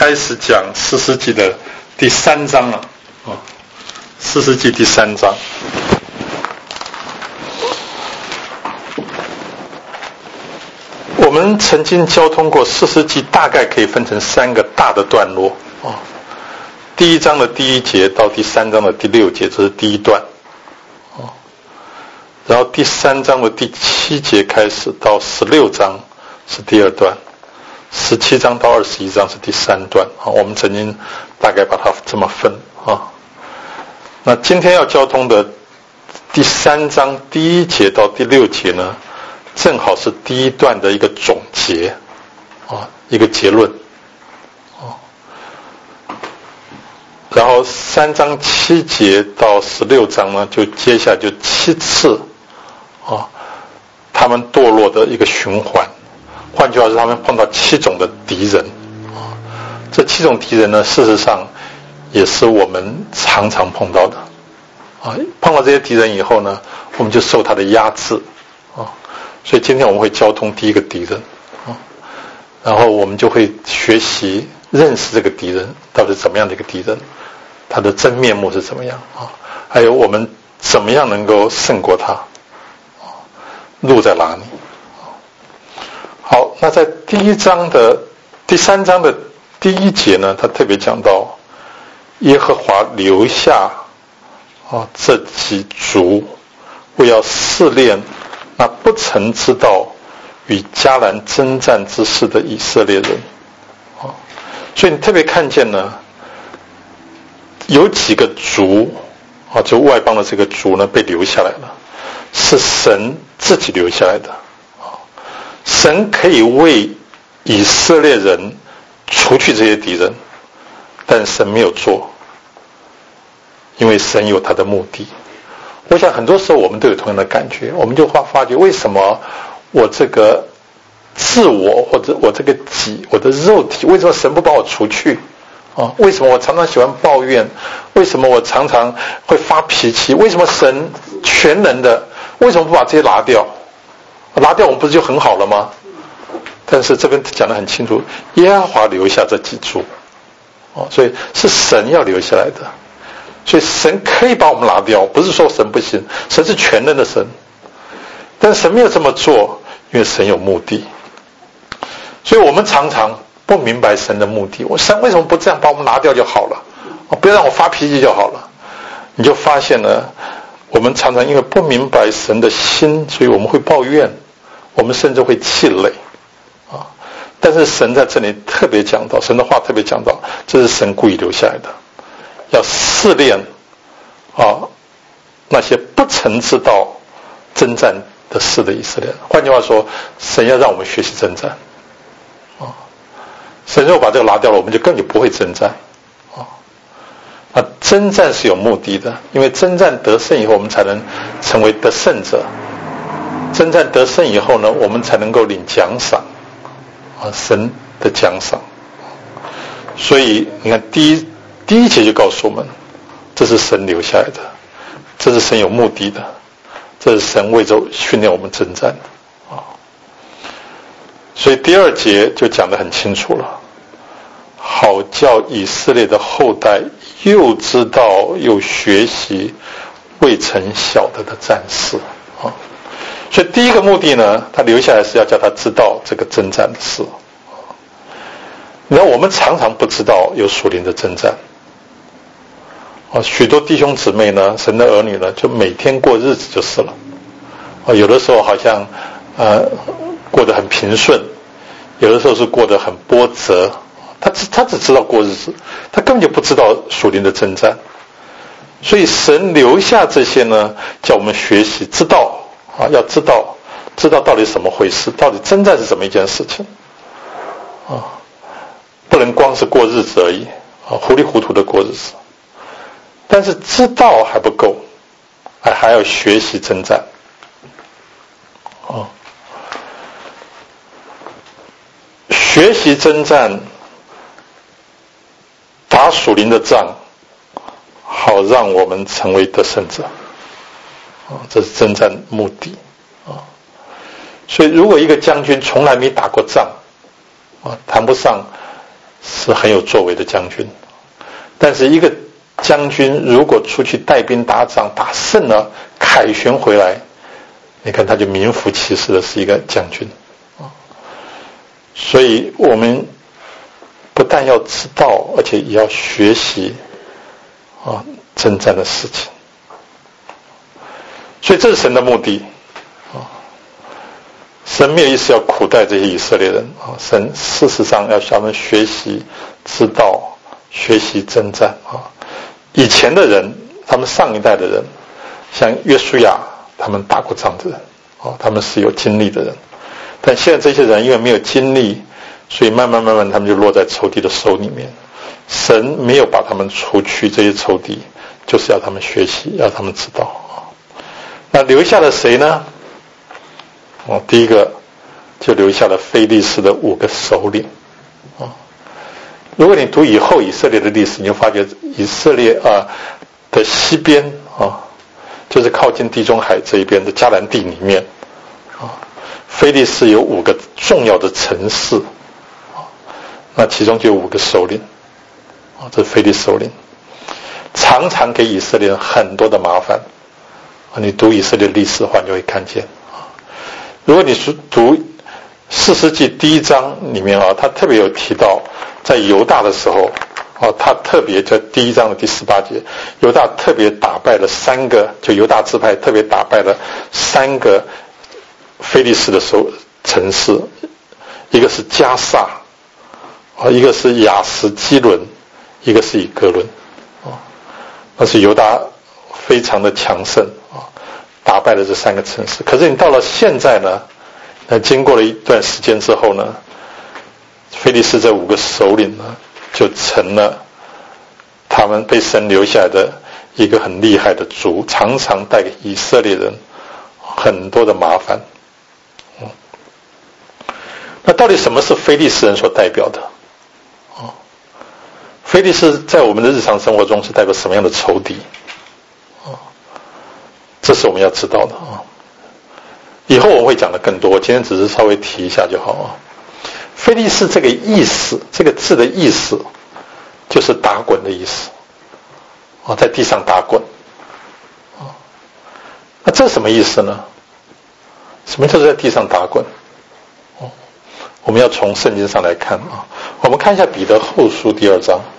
开始讲士师记的第3章了。士师记第3章。我们曾经交通过士师记，大概可以分成3个大的段落。第1章的第1节到第3章的第6节，这是第一段。然后第3章的第7节开始到16章是第2段，17章到21章是第3段。我们曾经大概把它这么分。那今天要交通的第3章第1节到第6节呢，正好是第一段的一个总结，一个结论。然后3章7节到16章呢，就接下来就7次他们堕落的一个循环。换句话说，他们碰到7种的敌人。这7种敌人呢，事实上也是我们常常碰到的。碰到这些敌人以后呢，我们就受他的压制。所以今天我们会交通第一个敌人。然后我们就会学习认识这个敌人到底怎么样的一个敌人，他的真面目是怎么样，还有我们怎么样能够胜过他，路在哪里。好，那在第3章的第1节呢，他特别讲到耶和华留下这几族，为要试炼那不曾知道与迦南征战之事的以色列人。所以你特别看见呢，有几个族就外邦的这个族呢被留下来了，是神自己留下来的。神可以为以色列人除去这些敌人，但神没有做，因为神有他的目的。我想很多时候我们都有同样的感觉，我们就发觉为什么我这个自我或者我这个己，我的肉体，为什么神不把我除去？为什么我常常喜欢抱怨？为什么我常常会发脾气？为什么神全能的，为什么不把这些拿掉？拿掉我们不是就很好了吗？但是这边讲得很清楚，耶和华留下这几族，所以是神要留下来的。所以神可以把我们拿掉，不是说神不行，神是全能的神，但是神没有这么做，因为神有目的。所以我们常常不明白神的目的，神为什么不这样把我们拿掉就好了，不要让我发脾气就好了。你就发现了，我们常常因为不明白神的心，所以我们会抱怨，我们甚至会气馁。但是神在这里特别讲到，神的话特别讲到，这是神故意留下来的，要试炼那些不曾知道征战的事的以色列人。换句话说，神要让我们学习征战。神如果把这个拿掉了，我们就根本就不会征战。征战是有目的的，因为征战得胜以后，我们才能成为得胜者。征战得胜以后呢，我们才能够领奖赏，神的奖赏。所以你看第一节就告诉我们，这是神留下来的，这是神有目的的，这是神为着训练我们征战的。所以第2节就讲得很清楚了，好叫以色列的后代又知道又学习未曾晓得的战事。所以第一个目的呢，他留下来是要叫他知道这个征战的事。你看我们常常不知道有属灵的征战。许多弟兄姊妹呢，神的儿女呢，就每天过日子就是了。有的时候好像过得很平顺，有的时候是过得很波折。他只知道过日子，他根本就不知道属灵的征战。所以神留下这些呢，叫我们学习知道要知道到底什么回事，到底征战是怎么一件事情不能光是过日子而已糊里糊涂的过日子。但是知道还不够，还要学习征战。学习征战，打属灵的仗，好让我们成为得胜者。这是征战目的。所以如果一个将军从来没打过仗，谈不上是很有作为的将军。但是一个将军如果出去带兵打仗，打胜了，凯旋回来，你看他就名副其实的是一个将军。所以我们不但要知道，而且也要学习征战的事情。所以这是神的目的。神没有意思要苦待这些以色列人，神事实上要向他们学习知道，学习征战。以前的人，他们上一代的人，像约书亚，他们打过仗的人，他们是有经历的人。但现在这些人因为没有经历，所以慢慢他们就落在仇敌的手里面。神没有把他们除去这些仇敌，就是要他们学习，要他们知道。那留下了谁呢？第一个就留下了非利士的5个首领。如果你读以后以色列的历史，你就发觉以色列的西边就是靠近地中海这一边的迦南地里面，非利士有5个重要的城市，那其中就有5个首领，这是非利士首领，常常给以色列人很多的麻烦。你读以色列历史的话，你就会看见。如果你是读4世纪第1章里面他特别有提到，在犹大的时候他特别在第1章的第18节，犹大特别打败了3个，就犹大支派特别打败了3个非利士的城市，一个是加萨，一个是亚什基伦，一个是以哥伦。那是犹大非常的强盛，打败了这3个城市。可是你到了现在呢，经过了一段时间之后呢，非利士这5个首领呢，就成了他们被神留下来的一个很厉害的族，常常带给以色列人很多的麻烦。那到底什么是非利士人所代表的？非利士在我们的日常生活中是代表什么样的仇敌？这是我们要知道的。以后我会讲的更多，我今天只是稍微提一下就好。非利士这个意思，这个字的意思就是打滚的意思，在地上打滚。那这是什么意思呢？什么叫做在地上打滚？我们要从圣经上来看。我们看一下彼得后书第2章，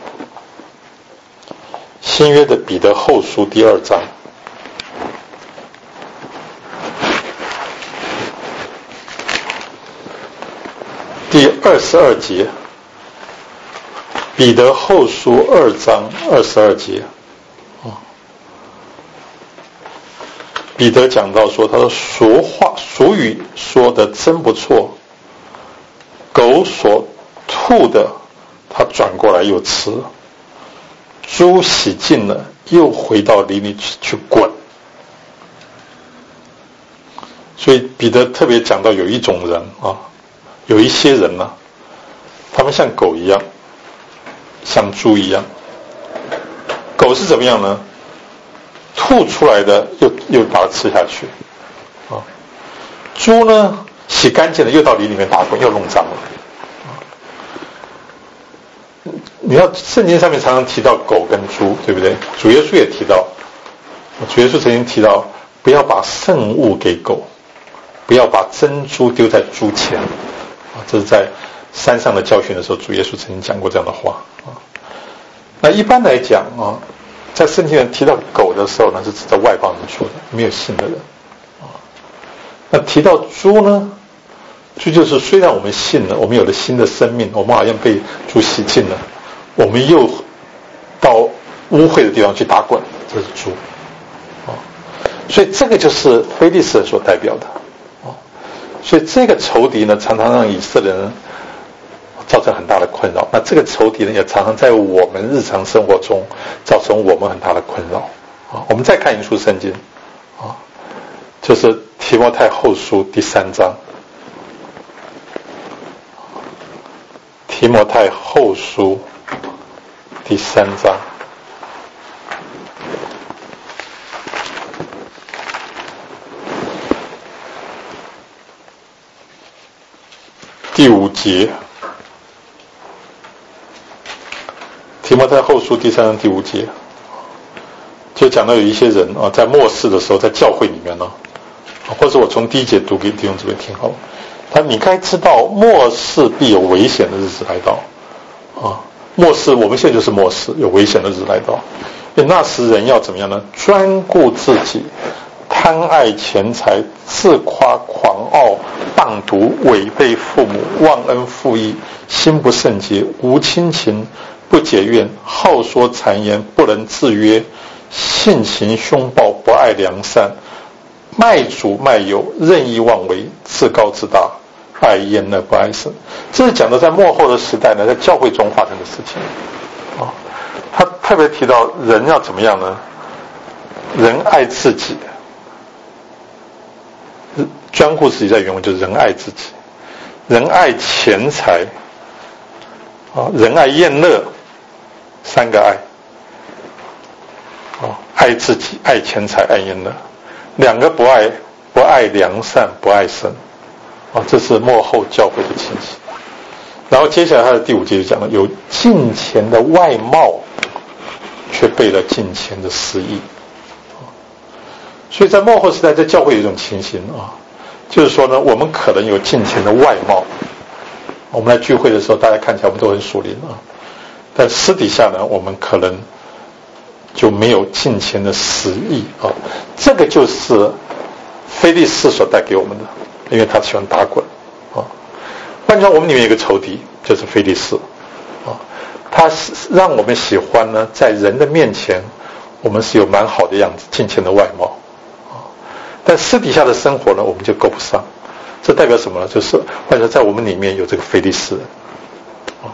新约的彼得后书第2章第22节，彼得后书2章22节。彼得讲到说，他说俗语说的真不错，狗所吐的他转过来又吃，猪洗净了又回到里里去滚。所以彼得特别讲到有一种人有一些人呢，他们像狗一样，像猪一样。狗是怎么样呢？吐出来的又把它吃下去。猪呢，洗干净了又到里面打滚，又弄脏了。你要圣经上面常常提到狗跟猪，对不对？主耶稣也提到，主耶稣曾经提到，不要把圣物给狗，不要把珍珠丢在猪前。这是在山上的教训的时候，主耶稣曾经讲过这样的话。那一般来讲在圣经上提到狗的时候呢，是指着外邦人说的，没有信的人。那提到猪呢，猪就是虽然我们信了，我们有了新的生命，我们好像被猪洗净了，我们又到污秽的地方去打滚，这是猪。所以这个就是非利士人所代表的。所以这个仇敌呢，常常让以色列人造成很大的困扰。那这个仇敌呢，也常常在我们日常生活中造成我们很大的困扰。我们再看一处圣经，就是提摩太后书第3章。提摩太后书第3章。第5节， 提摩太后书第3章第5节，就讲到有一些人啊，在末世的时候，在教会里面呢，或者我从第1节读给弟兄姊妹听好了。你该知道，末世必有危险的日子来到啊！末世，我们现在就是末世，有危险的日子来到。因为那时人要怎么样呢？专顾自己，贪爱钱财，自夸狂傲，谤毒，违背父母，忘恩负义，心不圣洁，无亲情，不解怨，好说谗言，不能自约，性情凶暴，不爱良善，卖主卖友，任意妄为，自高自大，爱厌乐不爱神。这是讲的在末后的时代呢，在教会中发生的事情啊。他特别提到人要怎么样呢？人爱自己，专顾自己，在原文就是人爱自己，人爱钱财啊，人爱厌乐，三个爱啊，爱自己，爱钱财，爱厌乐，两个不爱，不爱良善，不爱神啊，这是末后教会的情形。然后接下来他的第5节就讲了，有敬虔的外貌，却背了敬虔的私意。所以在末后时代，在教会有一种情形啊，就是说呢，我们可能有敬虔的外貌，我们来聚会的时候，大家看起来我们都很属灵啊，但私底下呢，我们可能就没有敬虔的实意啊。这个就是非利士所带给我们的，因为他喜欢打滚啊。换句话，我们里面有一个仇敌，就是非利士啊，他让我们喜欢呢，在人的面前，我们是有蛮好的样子，敬虔的外貌啊，但私底下的生活呢，我们就够不上。这代表什么呢？就是换句话，在我们里面有这个非利士人啊。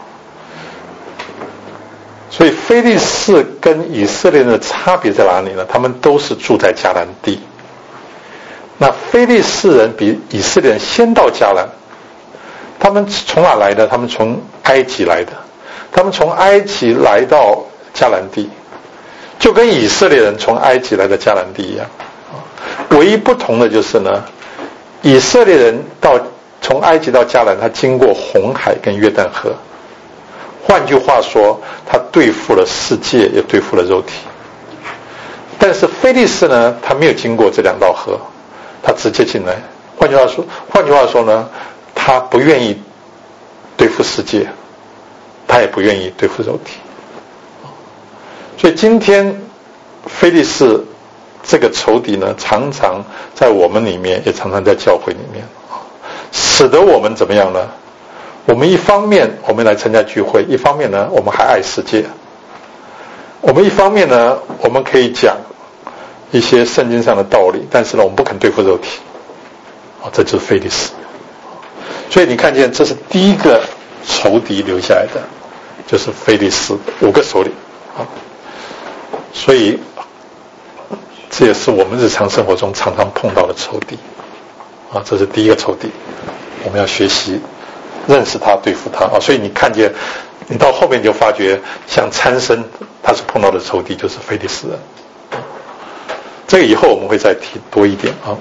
所以非利士跟以色列人的差别在哪里呢？他们都是住在迦南地。那非利士人比以色列人先到迦南，他们从哪来的？他们从埃及来的，他们从埃及来到迦南地，就跟以色列人从埃及来到迦南地一样。唯一不同的就是呢，以色列人从埃及到迦南，他经过红海跟约旦河。换句话说，他对付了世界，也对付了肉体。但是非利士呢，他没有经过这两道河，他直接进来。换句话说呢，他不愿意对付世界，他也不愿意对付肉体。所以今天非利士这个仇敌呢，常常在我们里面，也常常在教会里面，使得我们怎么样呢？我们一方面我们来参加聚会，一方面呢我们还爱世界。我们一方面呢我们可以讲一些圣经上的道理，但是呢我们不肯对付肉体。这就是非利士。所以你看见这是第一个仇敌留下来的，就是非利士5个首领啊。所以这也是我们日常生活中常常碰到的仇敌啊，这是第一个仇敌，我们要学习认识他，对付他啊。所以你看见，你到后面就发觉，像参孙他是碰到的仇敌就是非利士人。这个以后我们会再提多一点啊。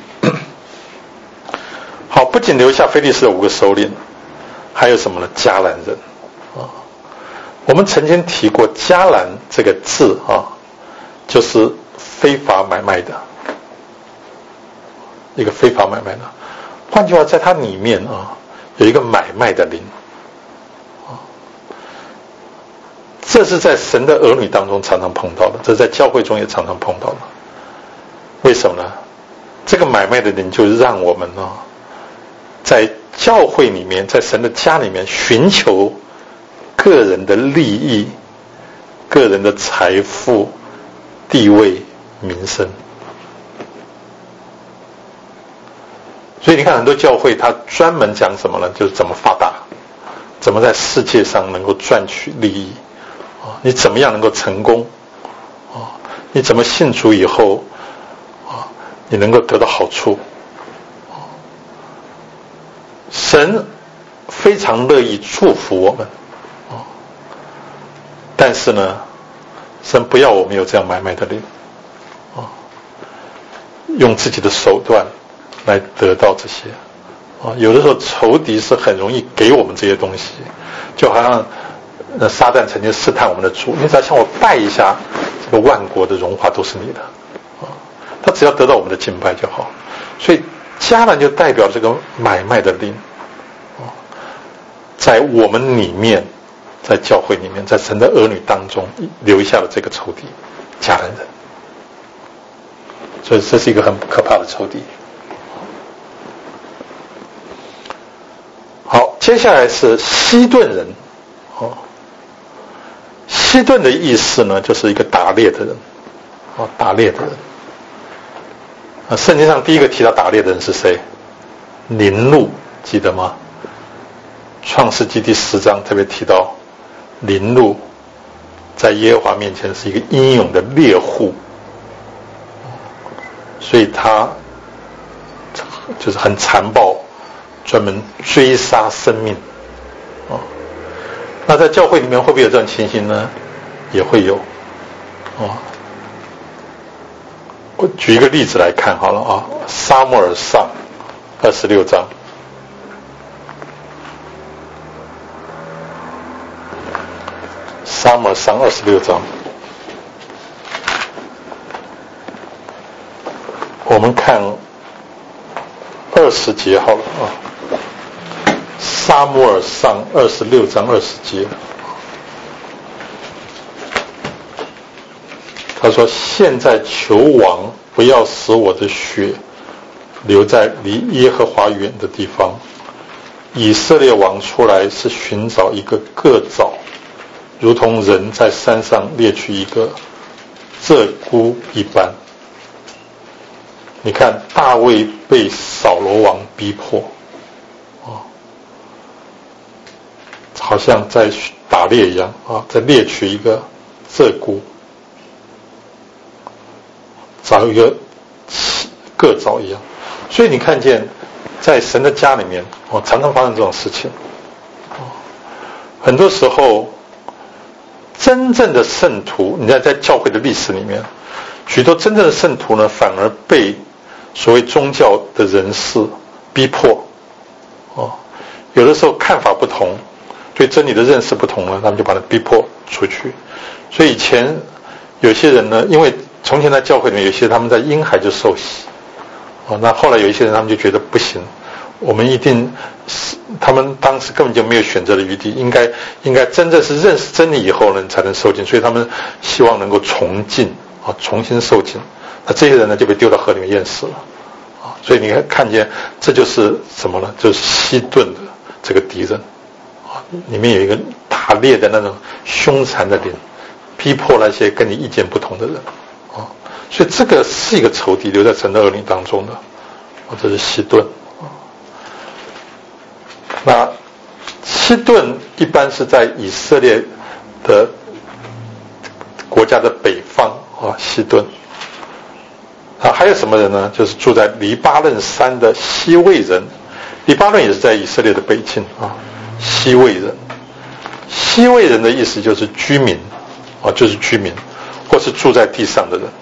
好，不仅留下非利士的5个首领，还有什么呢？迦南人啊。我们曾经提过迦南这个字啊，就是非法买卖的，一个非法买卖的。换句话，在它里面啊，有一个买卖的灵啊。这是在神的儿女当中常常碰到的，这是在教会中也常常碰到的。为什么呢？这个买卖的灵就让我们呢，在教会里面，在神的家里面寻求个人的利益、个人的财富、地位、民生。所以你看很多教会它专门讲什么呢？就是怎么发达，怎么在世界上能够赚取利益啊，你怎么样能够成功啊，你怎么信主以后啊，你能够得到好处。神非常乐意祝福我们啊，但是呢，神不要我们有这样买卖的灵啊，用自己的手段来得到这些啊。有的时候仇敌是很容易给我们这些东西，就好像撒旦曾经试探我们的主，你只要向我拜一下，这个万国的荣华都是你的他只要得到我们的敬拜就好。所以迦南就代表这个买卖的灵在我们里面，在教会里面，在神的儿女当中留下了这个仇敌迦南人，所以这是一个很可怕的仇敌。好，接下来是西顿人西顿的意思呢，就是一个打猎的人打猎的人圣经上第一个提到打猎的人是谁？林路，记得吗？创世纪第10章特别提到林路在耶和华面前是一个英勇的猎户，所以他就是很残暴，专门追杀生命那在教会里面会不会有这种情形呢？也会有我举一个例子来看好了撒母耳上26章撒母耳上26章我们看20节好了撒母耳上26章20节他说现在求王不要使我的血留在离耶和华远的地方。以色列王出来是寻找一个个藻，如同人在山上猎取一个鹧鸪一般。你看大卫被扫罗王逼迫好像在打猎一样在猎取一个鹧鸪，找一个个藻一样。所以你看见在神的家里面常常发生这种事情很多时候真正的圣徒，你在教会的历史里面，许多真正的圣徒呢，反而被所谓宗教的人士逼迫有的时候看法不同，对真理的认识不同了，他们就把他逼迫出去。所以以前有些人呢，因为从前在教会里面有些他们在婴孩就受洗那后来有一些人他们就觉得不行，我们一定他们当时根本就没有选择的余地，应该真正是认识真理以后呢才能受浸，所以他们希望能够重浸重新受浸。那这些人呢就被丢到河里面淹死了所以你看见这就是什么呢？就是西顿的这个敌人里面有一个打猎的那种凶残的灵，逼迫那些跟你意见不同的人所以这个是一个仇敌留在神的儿女当中的这是西顿那西顿一般是在以色列的国家的北方西顿还有什么人呢？就是住在黎巴嫩山的西魏人。黎巴嫩也是在以色列的北境西魏人。西魏人的意思就是居民就是居民或是住在地上的人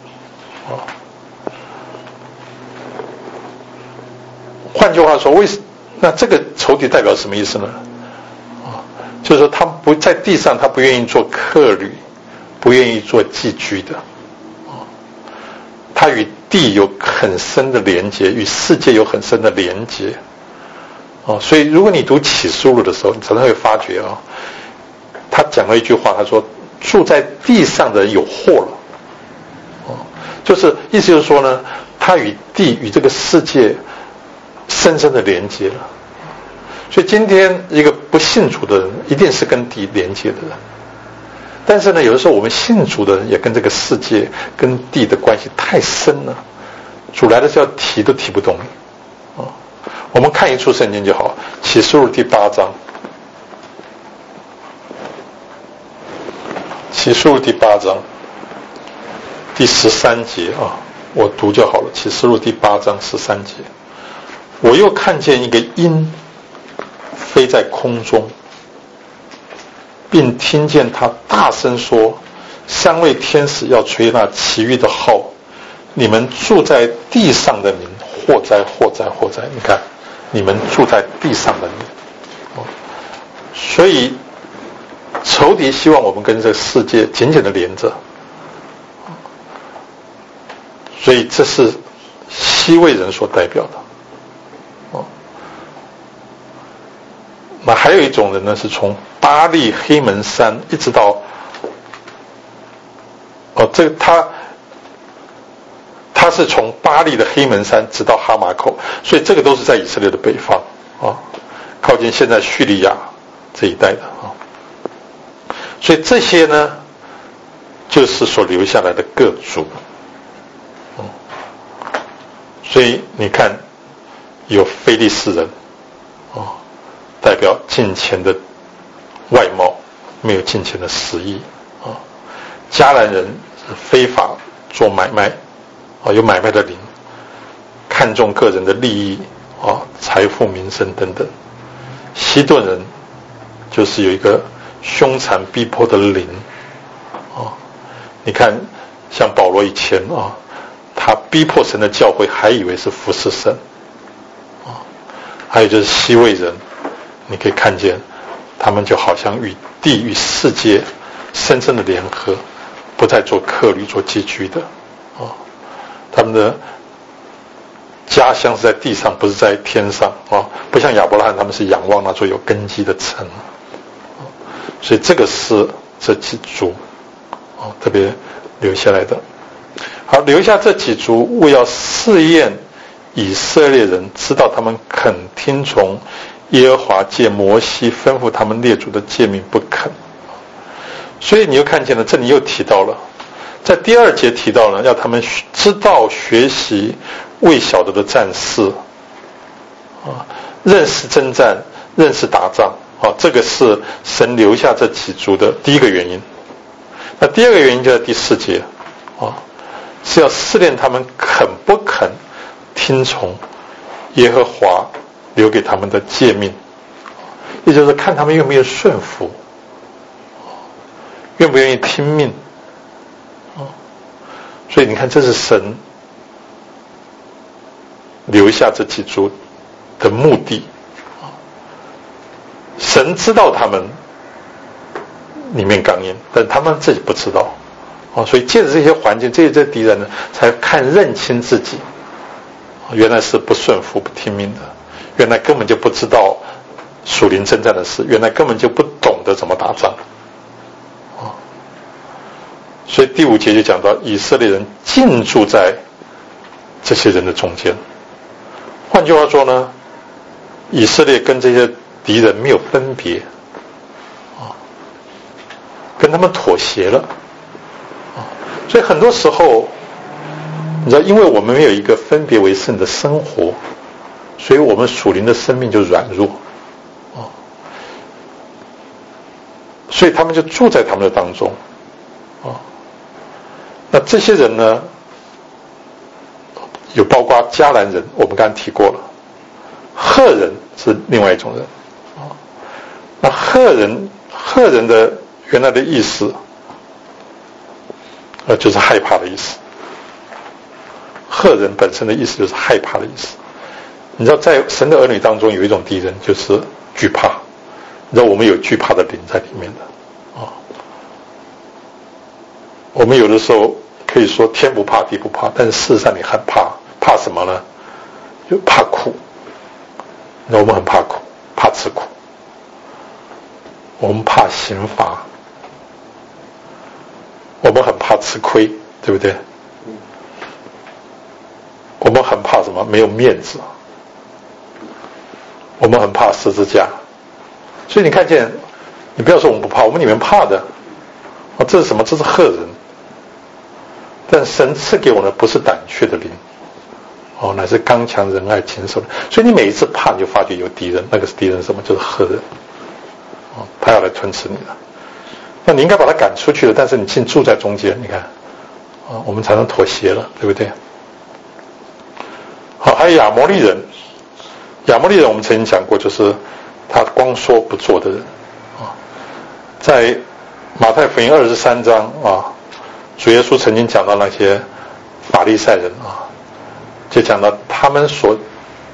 换句话说，那这个仇敌代表什么意思呢？就是说他不在地上，他不愿意做客旅，不愿意做寄居的他与地有很深的连结，与世界有很深的连结所以如果你读启示录的时候，你常常会发觉他讲了一句话，他说住在地上的人有祸了就是意思就是说呢，他与地与这个世界深深的连接了。所以今天一个不信主的人一定是跟地连接的人，但是呢有的时候我们信主的人也跟这个世界跟地的关系太深了，主来的时候提都提不动我们看一处圣经就好，启示录第8章，启示录第8章第13节我读就好了。启示录第8章13节，我又看见一个鹰飞在空中，并听见他大声说，3位天使要吹那其余的号，你们住在地上的民，祸哉祸哉祸哉！你看，你们住在地上的民所以仇敌希望我们跟这个世界紧紧的连着，所以这是西魏人所代表的。那还有一种人呢，是从巴力黑门山一直到这个他是从巴力的黑门山直到哈马口，所以这个都是在以色列的北方靠近现在叙利亚这一带的所以这些呢，就是所留下来的各族所以你看，有非利士人代表金钱的外貌，没有金钱的实意迦南人是非法做买卖有买卖的灵，看重个人的利益财富名声等等。西顿人就是有一个凶残逼迫的灵你看像保罗以前他逼迫神的教会，还以为是服侍神还有就是西魏人，你可以看见他们就好像与地与世界深深的联合，不再做客旅做寄居的他们的家乡是在地上，不是在天上不像亚伯拉罕他们是仰望那座有根基的城所以这个是这几族特别留下来的。好，留下这几族，为要试验以色列人，知道他们肯听从耶和华借摩西吩咐他们列祖的诫命不肯。所以你又看见了，这里又提到了，在第2节提到了要他们知道学习未晓得的战事认识征战，认识打仗这个是神留下这几族的第一个原因。那第二个原因就在第4节是要试炼他们肯不肯听从耶和华留给他们的诫命，也就是看他们愿不愿意顺服，愿不愿意听命所以你看，这是神留下这几族的目的神知道他们里面刚硬，但他们自己不知道所以借着这些环境，这些敌人呢，才认清自己原来是不顺服不听命的，原来根本就不知道属灵征战的事，原来根本就不懂得怎么打仗所以第5节就讲到以色列人进驻在这些人的中间。换句话说呢，以色列跟这些敌人没有分别跟他们妥协了所以很多时候你知道，因为我们没有一个分别为圣的生活，所以我们属灵的生命就软弱所以他们就住在他们的当中那这些人呢，有包括迦南人，我们刚才提过了，赫人是另外一种人那赫人的原来的意思就是害怕的意思。赫人本身的意思就是害怕的意思。你知道在神的儿女当中有一种敌人就是惧怕，你知道我们有惧怕的灵在里面的我们有的时候可以说天不怕地不怕，但是事实上你很怕什么呢？就怕苦。那我们很怕苦，怕吃苦，我们怕刑罚，我们很怕吃亏，对不对？我们很怕什么？没有面子，我们很怕十字架。所以你看见，你不要说我们不怕，我们里面怕的这是什么？这是赫人。但神赐给我的不是胆怯的灵乃是刚强仁爱谨守的。所以你每一次怕，你就发觉有敌人，那个敌人是什么？就是赫人他要来吞吃你了。那你应该把他赶出去了，但是你竟住在中间，你看我们才能妥协了，对不对？好，还有亚摩利人。亚摩利人我们曾经讲过，就是他光说不做的人在马太福音23章主耶稣曾经讲到那些法利赛人就讲到他们所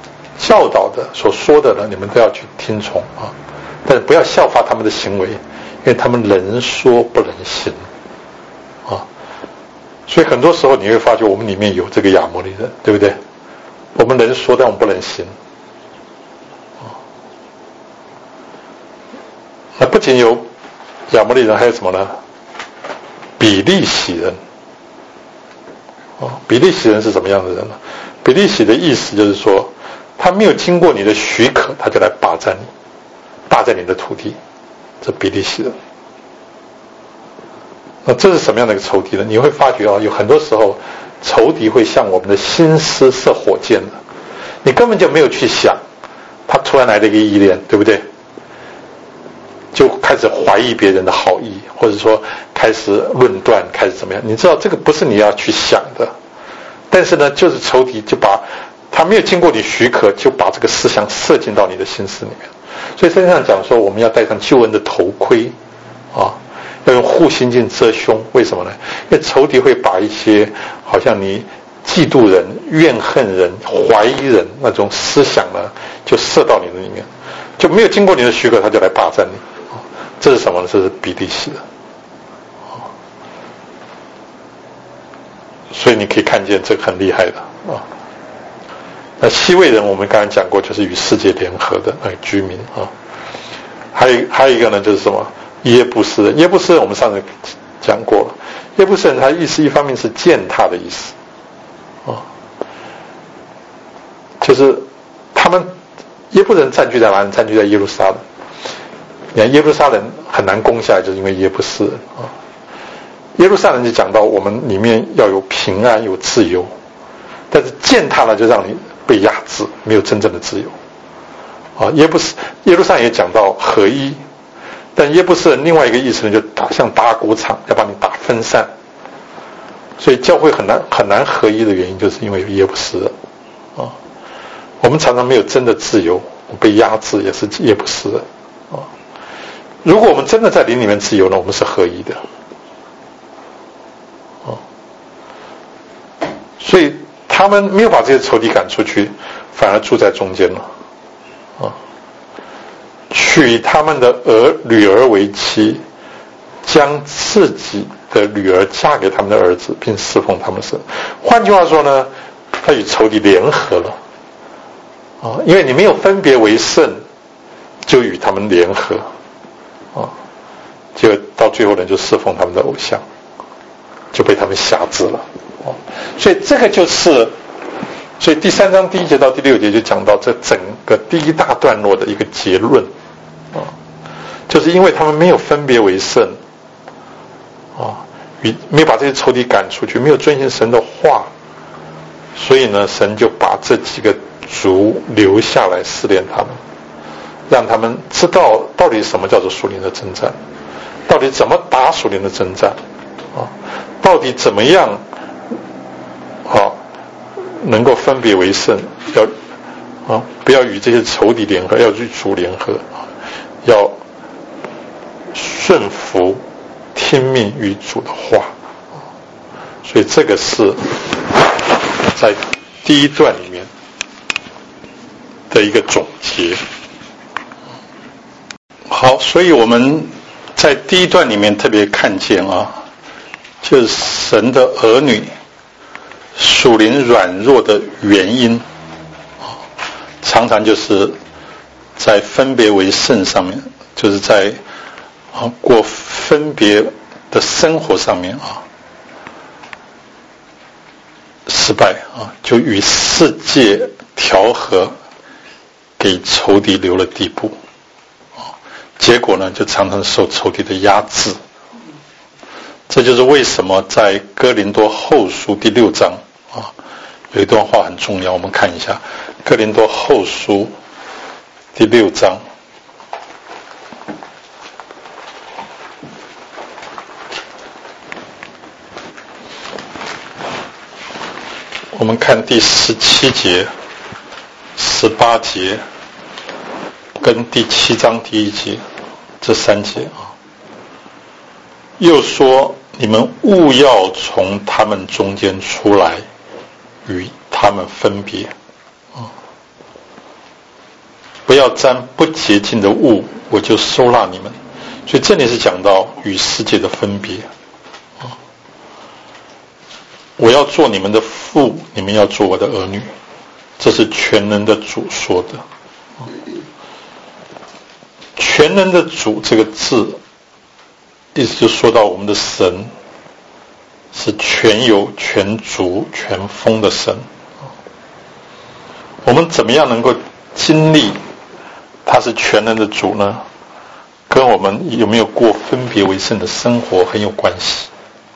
教导的所说的呢，你们都要去听从但是不要效法他们的行为， 因为他们人说不能行啊。所以很多时候你会发觉我们里面有这个亚摩利人，对不对？我们人说，但我们不能行。那不仅有亚摩利人，还有什么呢？比利洗人。比利洗人是什么样的人呢？比利洗的意思就是说，他没有经过你的许可，他就来霸占你的土地，这比利洗人。那这是什么样的一个仇敌呢？你会发觉有很多时候仇敌会向我们的心思射火箭的，你根本就没有去想，他突然来了一个意念，对不对？就开始怀疑别人的好意，或者说开始论断，开始怎么样？你知道这个不是你要去想的，但是呢，就是仇敌就把他没有经过你许可，就把这个思想射进到你的心思里面。所以圣经上讲说，我们要戴上救恩的头盔啊，要用护心镜遮胸。为什么呢？因为仇敌会把一些好像你嫉妒人、怨恨人、怀疑人那种思想呢，就射到你的里面，就没有经过你的许可，他就来霸占你。这是什么呢？这是比利洗人。所以你可以看见这个很厉害的啊。那西魏人我们刚才讲过，就是与世界联合的那个居民啊。还有一个呢，就是什么？耶布斯人。耶布斯人我们上次讲过了。耶布斯人他意思一方面是践踏的意思啊，就是他们耶布斯人占据在哪里？占据在耶路撒冷。你看耶路撒冷很难攻下来，就是因为耶布斯人啊。耶路撒冷就讲到我们里面要有平安有自由，但是践踏了就让你被压制，没有真正的自由啊。耶路撒冷也讲到合一，但耶布斯人另外一个意思呢，就像打鼓场，要把你打分散。所以教会很难合一的原因，就是因为有耶布斯人啊。我们常常没有真的自由，被压制也是耶布斯人啊。如果我们真的在灵里面自由呢，我们是合一的。所以他们没有把这些仇敌赶出去，反而住在中间了啊，娶他们的女儿为妻，将自己的女儿嫁给他们的儿子，并侍奉他们神。换句话说呢，他与仇敌联合了啊，因为你没有分别为圣，就与他们联合啊，就到最后呢，就侍奉他们的偶像，就被他们辖制了。所以这个就是，所以第3章第1节到第6节就讲到这整个第一大段落的一个结论啊，就是因为他们没有分别为圣啊，没有把这些仇敌赶出去，没有遵行神的话，所以呢，神就把这几个族留下来试炼他们，让他们知道到底什么叫做属灵的征战，到底怎么打属灵的征战啊，到底怎么样能够分别为圣，不要与这些仇敌联合，要与主联合，要顺服听命于主的话。所以这个是在第一段里面的一个总结。好，所以我们在第一段里面特别看见就是神的儿女属灵软弱的原因，常常就是在分别为圣上面，就是在过分别的生活上面失败就与世界调和，给仇敌留了地步结果呢，就常常受仇敌的压制。这就是为什么在哥林多后书第6章有一段话很重要，我们看一下哥林多后书第6章。我们看第17节、18节跟第7章第1节这3节又说你们务要从他们中间出来，与他们分别不要沾不洁净的物，我就收纳你们， 所以这里是讲到与世界的分别。我要做你们的父，你们要做我的儿女，这是全能的主说的。全能的主这个字，意思就说到我们的神是全有、全足、全丰的神。我们怎么样能够经历他是全能的主呢？跟我们有没有过分别为圣的生活很有关系。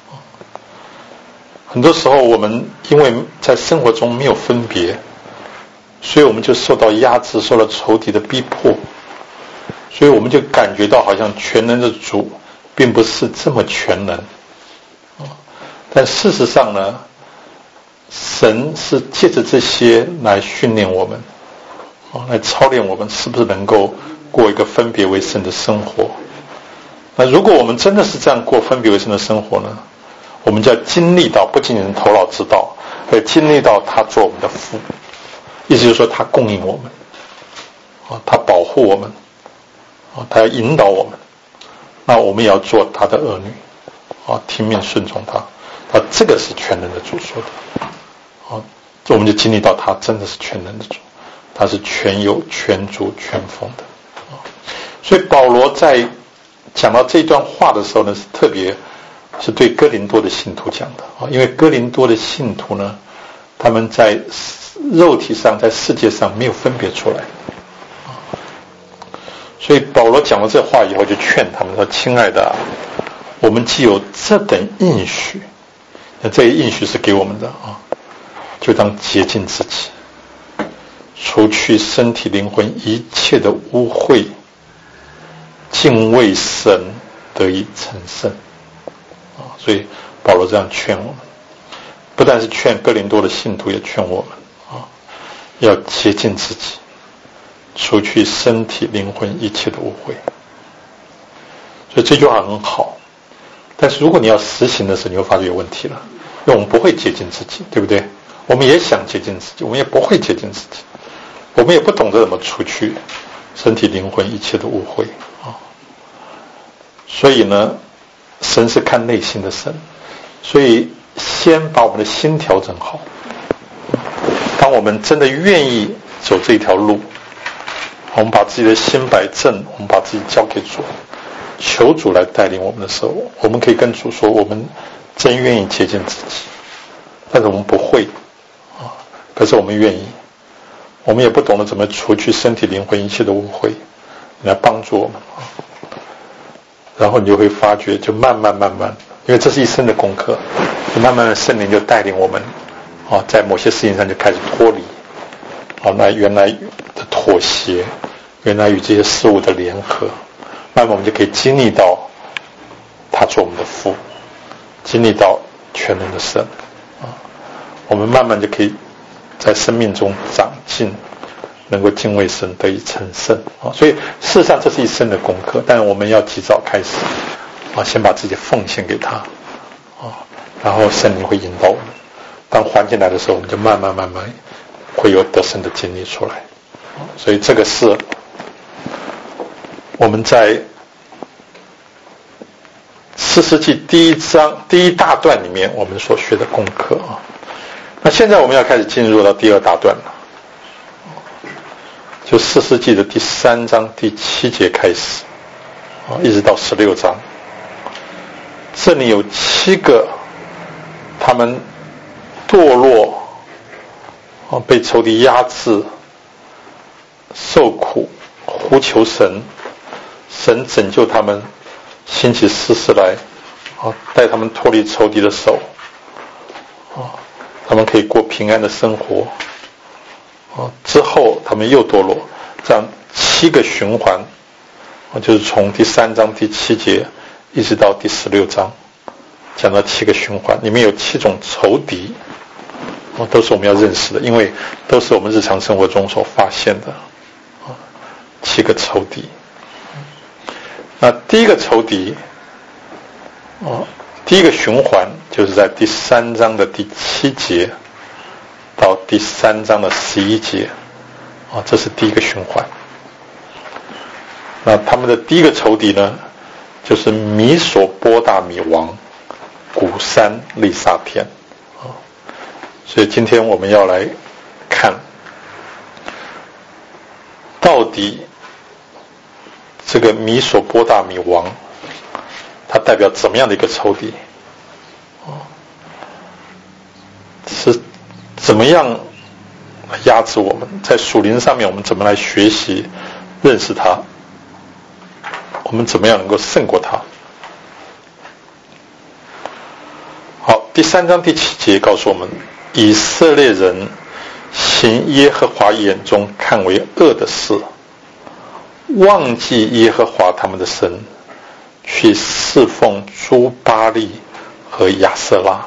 很多时候我们因为在生活中没有分别，所以我们就受到压制，受到仇敌的逼迫，所以我们就感觉到好像全能的主并不是这么全能。但事实上呢，神是借着这些来训练我们，来操练我们是不是能够过一个分别为圣的生活。那如果我们真的是这样过分别为圣的生活呢，我们就要经历到不仅仅是头脑知道，还有经历到他做我们的父，意思就是说他供应我们，他保护我们，他要引导我们，那我们也要做他的儿女，听命顺从他。这个是全能的主说的。我们就经历到他真的是全能的主，他是全有、全足、全丰的。所以保罗在讲到这段话的时候呢，特别是对哥林多的信徒讲的。因为哥林多的信徒呢，他们在肉体上在世界上没有分别出来，所以保罗讲了这话以后就劝他们说，亲爱的我们既有这等应许，那这一应许是给我们的就当洁净自己，除去身体灵魂一切的污秽，敬畏神，得以成圣。所以保罗这样劝我们，不但是劝哥林多的信徒，也劝我们要洁净自己，除去身体灵魂一切的污秽。所以这句话很好，但是如果你要实行的时候，你会发觉有问题了，因为我们不会洁净自己，对不对？我们也想洁净自己，我们也不会洁净自己，我们也不懂得怎么除去身体灵魂一切的污秽。所以呢，神是看内心的神，所以先把我们的心调整好。当我们真的愿意走这条路，我们把自己的心摆正，我们把自己交给主，求主来带领我们的时候，我们可以跟主说，我们真愿意接近自己，但是我们不会可是我们愿意，我们也不懂得怎么除去身体灵魂一切的污秽，你来帮助我们然后你就会发觉，就慢慢，因为这是一生的功课，就慢慢的圣灵就带领我们在某些事情上就开始脱离那原来的妥协，原来与这些事物的联合，慢慢我们就可以经历到他做我们的父，经历到全能的神我们慢慢就可以在生命中长进，能够敬畏神，得以成圣所以事实上这是一生的功课，但我们要及早开始先把自己奉献给他然后圣灵会引导我们，当环境来的时候，我们就慢慢会有得胜的经历出来所以这个是我们在士师记第一大段里面我们所学的功课那现在我们要开始进入到第二大段了，就士师记的第3章第7节开始一直到16章。这里有7个他们堕落被仇敌压制，受苦，呼求神，神拯救他们，兴起士师来带他们脱离仇敌的手他们可以过平安的生活之后他们又堕落，这样7个循环就是从第3章第7节一直到第16章，讲到7个循环，里面有7种仇敌都是我们要认识的，因为都是我们日常生活中所发现的7个仇敌。那第一个仇敌第一个循环就是在第3章的第7节到第3章的11节这是第一个循环。那他们的第一个仇敌呢， 就是弥所波大米王古珊利萨天。所以今天我们要来看，到底这个弥所波大米王它代表怎么样的一个仇敌，是怎么样压制我们，在属灵上面我们怎么来学习认识他，我们怎么样能够胜过他。好，第3章第7节告诉我们，以色列人行耶和华眼中看为恶的事，忘记耶和华他们的神，去侍奉诸巴力和亚瑟拉。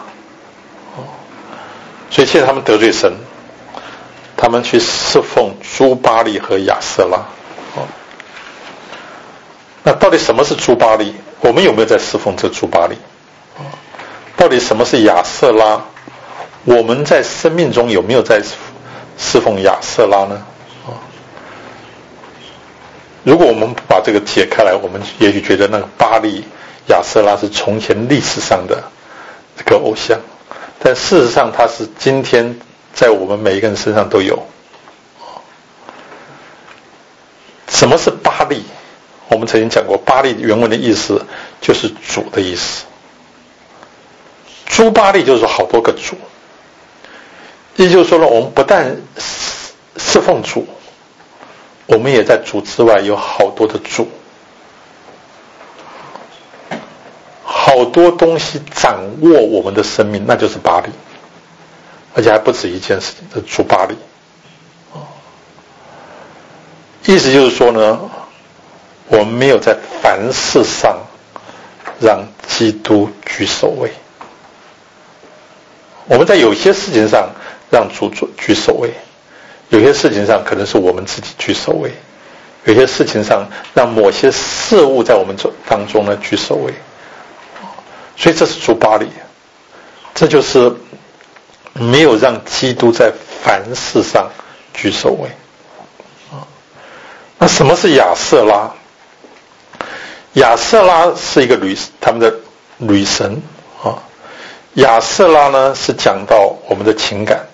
所以现在他们得罪神，他们去侍奉诸巴力和亚瑟拉。那到底什么是诸巴力？我们有没有在侍奉这诸巴力？到底什么是亚瑟拉？我们在生命中有没有在侍奉亚瑟拉呢？如果我们不把这个解开来，我们也许觉得那个巴力、亚瑟拉是从前历史上的这个偶像，但事实上它是今天在我们每一个人身上都有。什么是巴力？我们曾经讲过，巴力原文的意思就是主的意思。诸巴力就是说好多个主，也就是说呢，我们不但侍奉主，我们也在主之外有好多的主，好多东西掌握我们的生命，那就是巴力，而且还不止一件事情，这是诸巴力。意思就是说呢，我们没有在凡事上让基督居首位，我们在有些事情上让主居首位，有些事情上可能是我们自己居首位，有些事情上让某些事物在我们当中呢居首位。所以这是诸巴力，这就是没有让基督在凡事上居首位。那什么是亚瑟拉？亚瑟拉是一个他们的女神啊。亚瑟拉呢是讲到我们的情感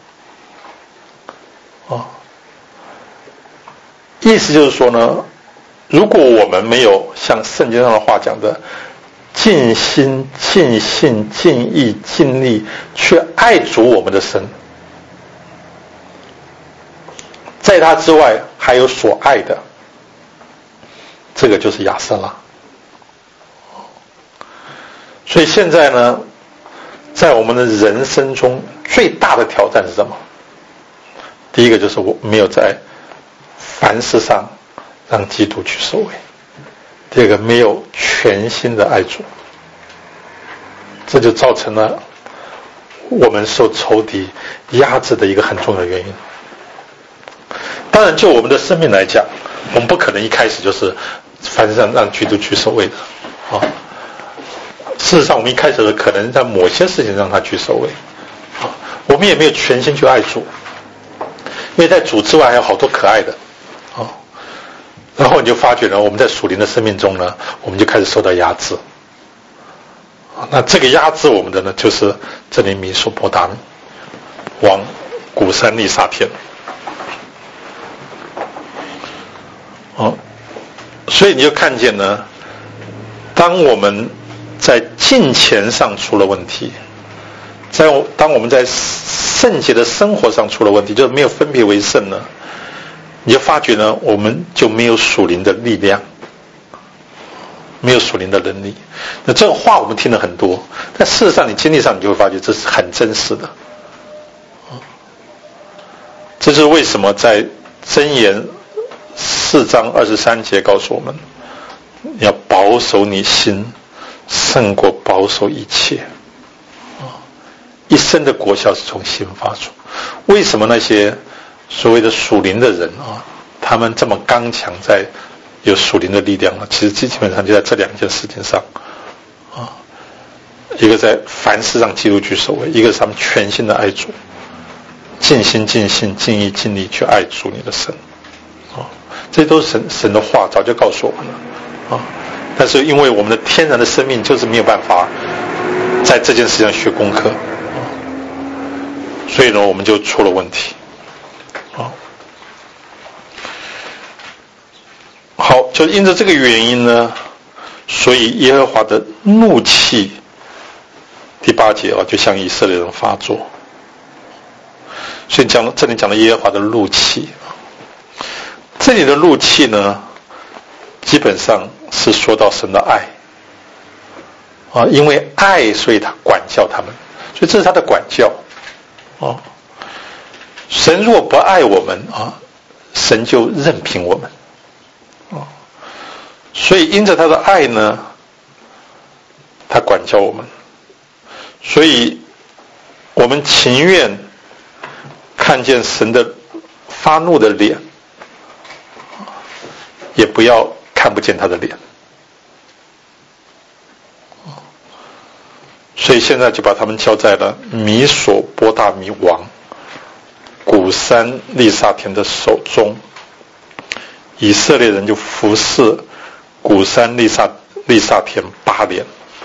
啊，意思就是说呢，如果我们没有像圣经上的话讲的尽心尽性尽意尽力去爱主我们的神，在他之外还有所爱的，这个就是亚瑟拉。所以现在呢，在我们的人生中最大的挑战是什么？第一个就是我没有在凡事上让基督去首位，第二个没有全心的爱主，这就造成了我们受仇敌压制的一个很重要的原因。当然就我们的生命来讲，我们不可能一开始就是凡事上让基督去首位的啊。事实上我们一开始可能在某些事情让他居首位，我们也没有全心去爱主，因为在主之外还有好多可爱的，然后你就发觉呢，我们在属灵的生命中呢，我们就开始受到压制。那这个压制我们的呢，就是这里弥所波大米王古珊利萨天。所以你就看见呢，当我们在金钱上出了问题，当我们在圣洁的生活上出了问题，就是没有分别为圣呢，你就发觉呢，我们就没有属灵的力量，没有属灵的能力。那这个话我们听了很多，但事实上你经历上你就会发觉这是很真实的。这就是为什么在箴言4章23节告诉我们，你要保守你心胜过保守一切。一生的果效是从心发出。为什么那些所谓的属灵的人他们这么刚强，在有属灵的力量呢？其实基本上就在这两件事情上一个在凡事让基督居首位，一个是他们全心的爱主，尽心尽性尽意尽力去爱主你的神这都是神的话早就告诉我们了但是因为我们的天然的生命就是没有办法在这件事上学功课，所以呢我们就出了问题。好，就因着这个原因呢，所以耶和华的怒气，第8节就向以色列人发作。所以这里讲的耶和华的怒气，这里的怒气呢，基本上是说到神的爱因为爱，所以他管教他们，所以这是他的管教神若不爱我们神就任凭我们所以因着他的爱呢，他管教我们，所以我们情愿看见神的发怒的脸，也不要看不见他的脸。所以现在就把他们交在了米索波大米王古珊利萨田的手中，以色列人就服侍古珊利萨田8年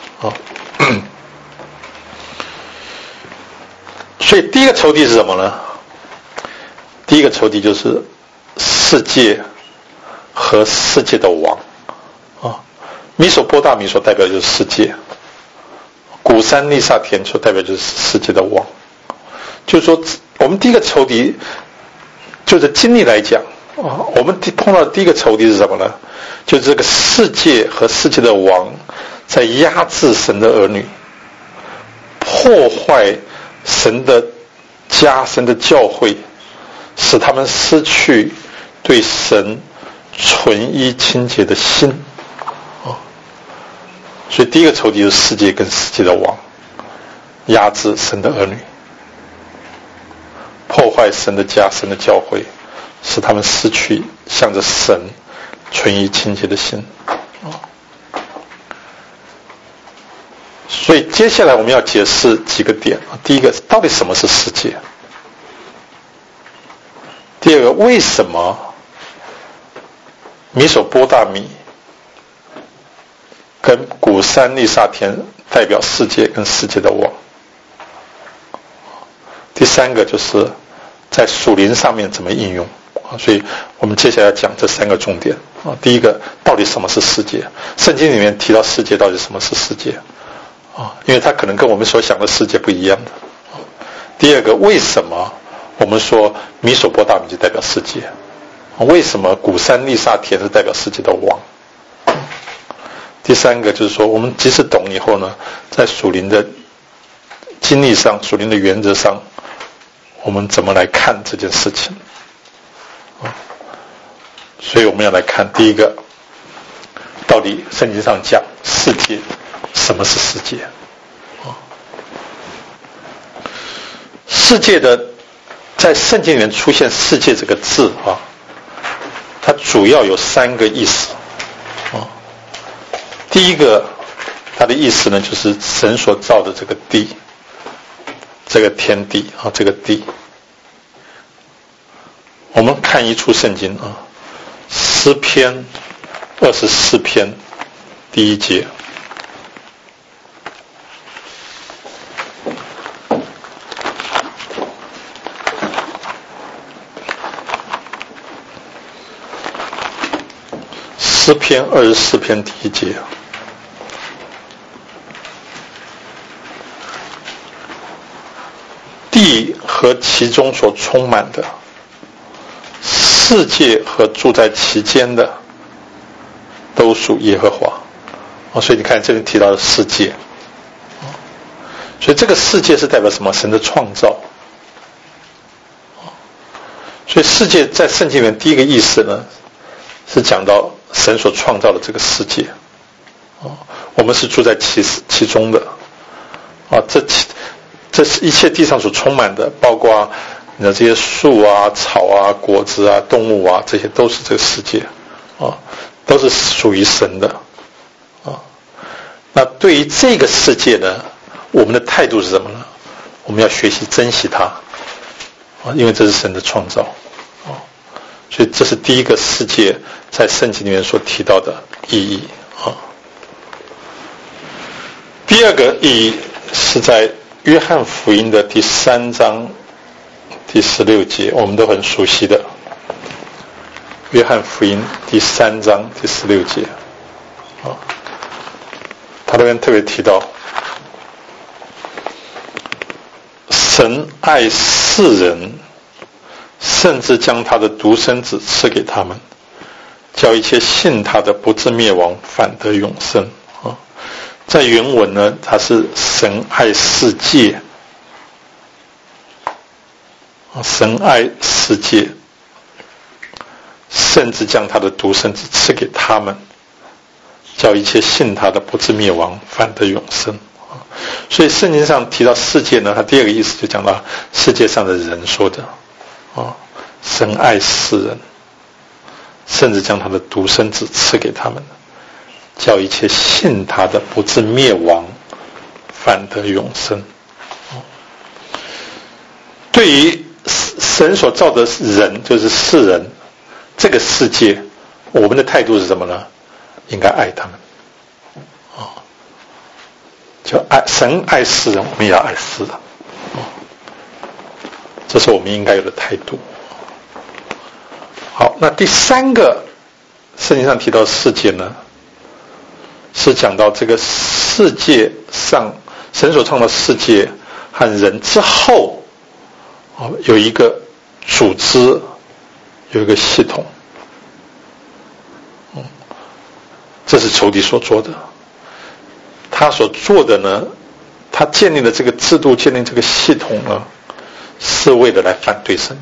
所以第一个仇敌是什么呢？第一个仇敌就是世界和世界的王米索波大米所代表就是世界，古珊利萨田所代表就是世界的王。就是说我们第一个仇敌，就是经历来讲我们碰到的第一个仇敌是什么呢？就是这个世界和世界的王在压制神的儿女，破坏神的家、神的教会，使他们失去对神纯一清洁的心所以第一个仇敌就是世界跟世界的王，压制神的儿女，破坏神的家、神的教会，使他们失去向着神纯一清洁的心所以接下来我们要解释几个点。第一个，到底什么是世界？第二个，为什么米索波大米跟古珊利萨田代表世界跟世界的王？第三个就是在属灵上面怎么应用所以我们接下来讲这3个重点第一个，到底什么是世界？圣经里面提到世界，到底什么是世界因为它可能跟我们所想的世界不一样的第二个，为什么我们说米索波大米就代表世界？为什么古珊利萨田是代表世界的王？第三个就是说，我们即使懂以后呢，在属灵的经历上、属灵的原则上，我们怎么来看这件事情所以我们要来看第一个，到底圣经上讲世界，什么是世界世界的，在圣经里面出现世界这个字它主要有3个意思第一个，它的意思呢，就是神所造的这个地，这个天地这个地。我们看一处圣经诗篇24篇第1节。诗篇24篇第1节。地和其中所充满的，世界和住在其间的，都属耶和华所以你看这里提到的世界所以这个世界是代表什么？神的创造所以世界在圣经里面第一个意思呢，是讲到神所创造的这个世界我们是住在其中的这是一切地上所充满的，包括这些树草果子动物这些都是这个世界都是属于神的那对于这个世界呢，我们的态度是什么呢？我们要学习珍惜它因为这是神的创造所以这是第一个世界在圣经里面所提到的意义第二个意义是在约翰福音的第3章第16节，我们都很熟悉的约翰福音第3章第16节，他那边特别提到，神爱世人，甚至将他的独生子赐给他们，叫一切信他的不至灭亡，反得永生。在原文呢，它是神爱世界，神爱世界，甚至将他的独生子赐给他们，叫一切信他的不至灭亡，反得永生。所以圣经上提到世界呢，它第二个意思就讲到世界上的人说的，神爱世人，甚至将他的独生子赐给他们，叫一切信他的不至灭亡，反得永生。对于神所造的人，就是世人，这个世界，我们的态度是什么呢？应该爱他们。就神爱世人，我们也要爱世人。这是我们应该有的态度。好，那第三个圣经上提到世界呢，是讲到这个世界上神所创造世界和人之后，有一个组织，有一个系统，这是仇敌所做的。他所做的呢，他建立了这个制度，建立这个系统呢，是为了来反对神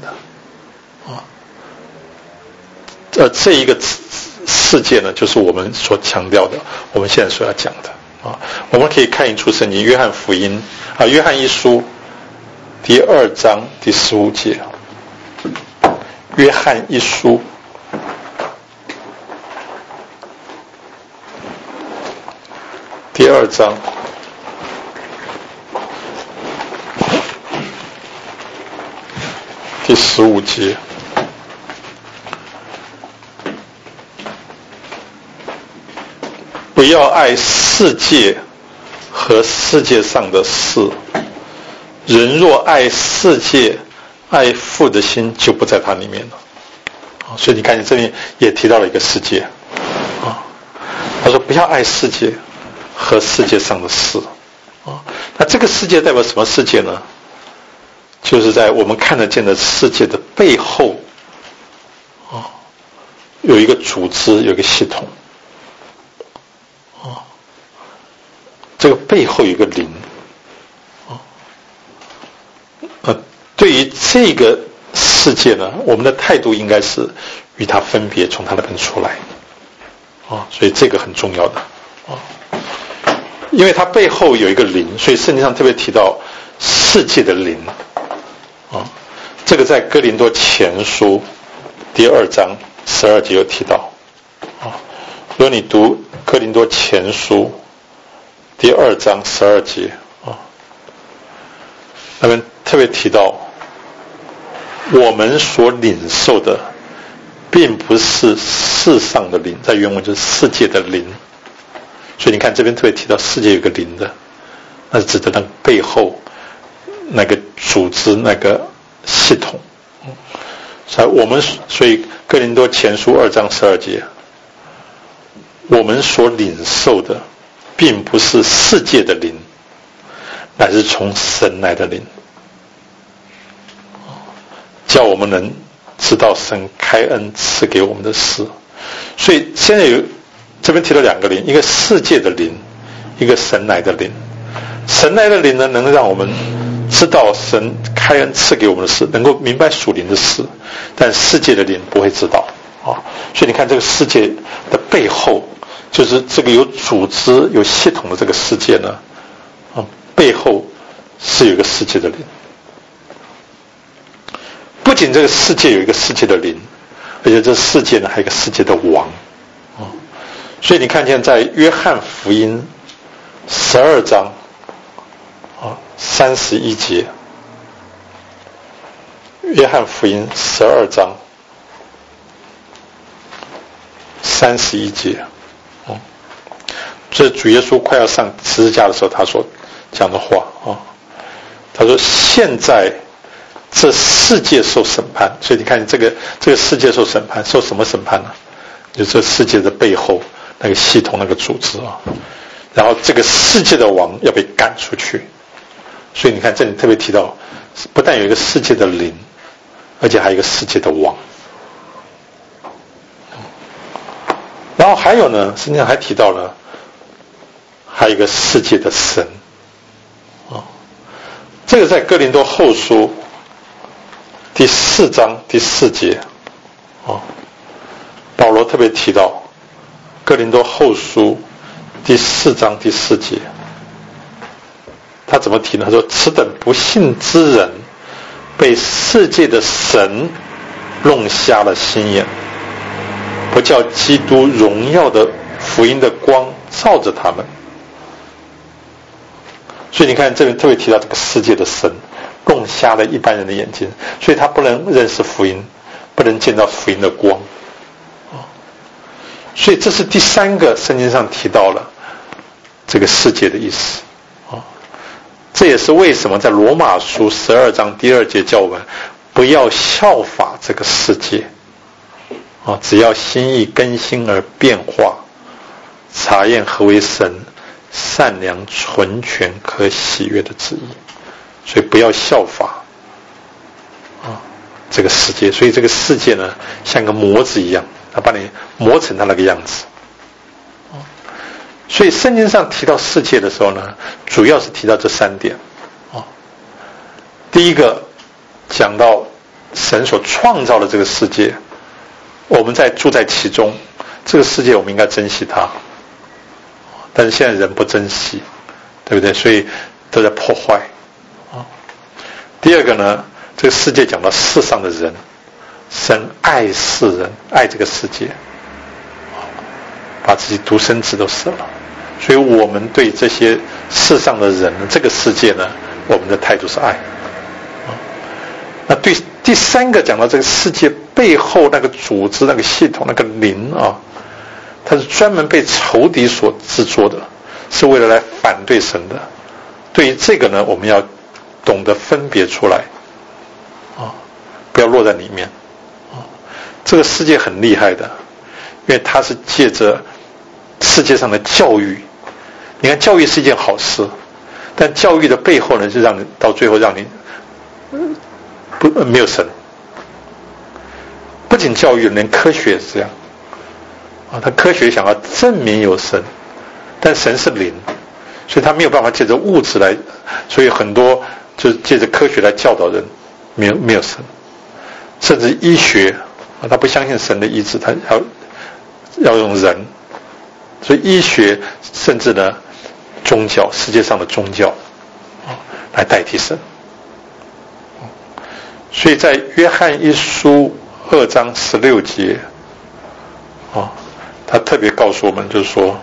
的。这一个世界呢，就是我们所强调的，我们现在所要讲的。我们可以看一处圣经，约翰福音约翰一书第2章第15节，约翰一书第2章第15节，不要爱世界和世界上的事，人若爱世界，爱父的心就不在他里面了。所以你看这里也提到了一个世界，他说不要爱世界和世界上的事。那这个世界代表什么世界呢？就是在我们看得见的世界的背后，有一个组织，有一个系统。这个背后有一个灵。对于这个世界呢，我们的态度应该是与它分别，从它那边出来。所以这个很重要的。因为它背后有一个灵，所以圣经上特别提到世界的灵。这个在哥林多前书第2章12节有提到。如果你读哥林多前书第2章12节，那边特别提到，我们所领受的并不是世上的灵，在原文就是世界的灵。所以你看这边特别提到世界有个灵的，那是指的那个背后那个组织，那个系统。所以哥林多前书2章12节，我们所领受的并不是世界的灵，乃是从神来的灵，叫我们能知道神开恩赐给我们的事。所以现在这边提到2个灵，一个世界的灵，一个神来的灵。神来的灵呢，能让我们知道神开恩赐给我们的事，能够明白属灵的事，但世界的灵不会知道。所以你看这个世界的背后，就是这个有组织有系统的这个世界呢，背后是有一个世界的灵。不仅这个世界有一个世界的灵，而且这世界呢还有一个世界的王。所以你看见在约翰福音12章31节，约翰福音12章31节， 这是主耶稣快要上十字架的时候他所讲的话啊。他说现在这世界受审判，所以你看这个世界受审判，受什么审判呢？就这世界的背后那个系统那个组织啊，然后这个世界的王要被赶出去。所以你看这里特别提到，不但有一个世界的灵，而且还有一个世界的王。然后还有呢，圣经上还提到了还有一个世界的神啊，这个在哥林多后书第4章第4节啊，保罗特别提到哥林多后书第4章第4节，他怎么提呢？他说此等不信之人被世界的神弄瞎了心眼，不叫基督荣耀的福音的光照着他们。所以你看这边特别提到这个世界的神弄瞎了一般人的眼睛，所以他不能认识福音，不能见到福音的光。所以这是第3个圣经上提到了这个世界的意思。这也是为什么在罗马书12章第2节叫我们不要效法这个世界，只要心意更新而变化，查验何为神善良纯全可喜悦的旨意。所以不要效法这个世界。所以这个世界呢像个模子一样，他把你磨成他那个样子。所以圣经上提到世界的时候呢，主要是提到这3点。第一个讲到神所创造的这个世界，我们在住在其中，这个世界我们应该珍惜它，但是现在人不珍惜，对不对？所以都在破坏。第二个呢，这个世界讲到世上的人，神爱世人，爱这个世界，把自己独生子都舍了。所以我们对这些世上的人，这个世界呢，我们的态度是爱。那对第3个讲到这个世界背后那个组织、那个系统、那个灵啊，它是专门被仇敌所制作的，是为了来反对神的。对于这个呢，我们要懂得分别出来不要落在里面这个世界很厉害的，因为它是借着世界上的教育。你看教育是一件好事，但教育的背后呢，就让你到最后让你没有神。不仅教育，连科学也是这样他科学想要证明有神，但神是灵，所以他没有办法借着物质来，所以很多就是借着科学来教导人，没有神。甚至医学他不相信神的医治，他要用人，所以医学甚至呢宗教，世界上的宗教来代替神。所以在约翰一书2章16节他特别告诉我们，就是说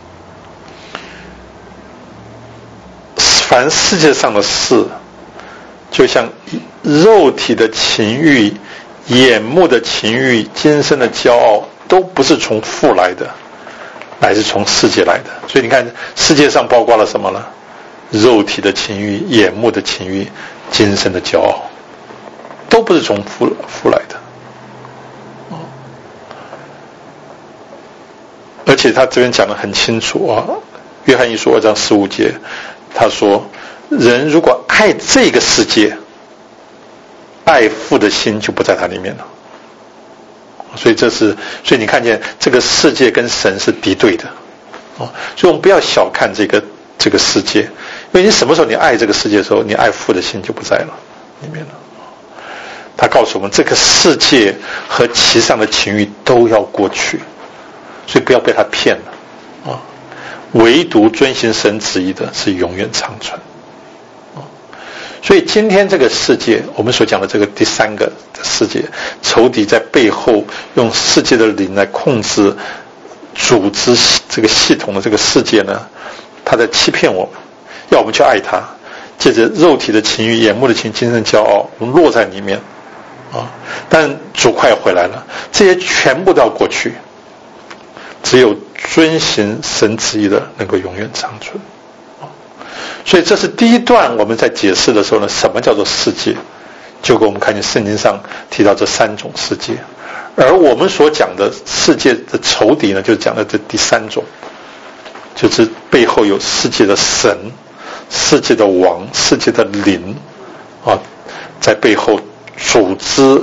凡世界上的事，就像肉体的情欲、眼目的情欲、今生的骄傲，都不是从父来的，乃是从世界来的。所以你看世界上包括了什么呢？肉体的情欲、眼目的情欲、今生的骄傲，都不是从父来的。而且他这边讲得很清楚约翰一书2章15节，他说人如果爱这个世界，爱父的心就不在他里面了。所以你看见这个世界跟神是敌对的所以我们不要小看这个世界，因为你什么时候你爱这个世界的时候，你爱父的心就不在了里面了。他告诉我们这个世界和其上的情欲都要过去，所以不要被他骗了唯独遵行神旨意的是永远长存所以今天这个世界，我们所讲的这个第3个世界，仇敌在背后用世界的灵来控制组织这个系统的这个世界呢，他在欺骗我们，要我们去爱他，借着肉体的情欲、眼目的情欲、今生骄傲，我们落在里面但主快回来了，这些全部都要过去，只有遵行神旨意的能够永远长存。所以这是第一段我们在解释的时候呢，什么叫做世界，就给我们看见圣经上提到这三种世界，而我们所讲的世界的仇敌呢，就讲的这第三种，就是背后有世界的神、世界的王、世界的灵在背后组织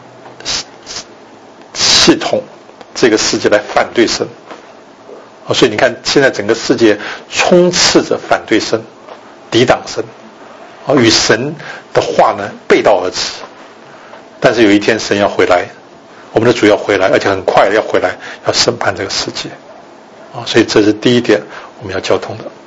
系统这个世界来反对神。所以你看现在整个世界充斥着反对神、抵挡神，与神的话呢背道而驰。但是有一天神要回来，我们的主要回来，而且很快要回来，要审判这个世界。所以这是第一点我们要交通的。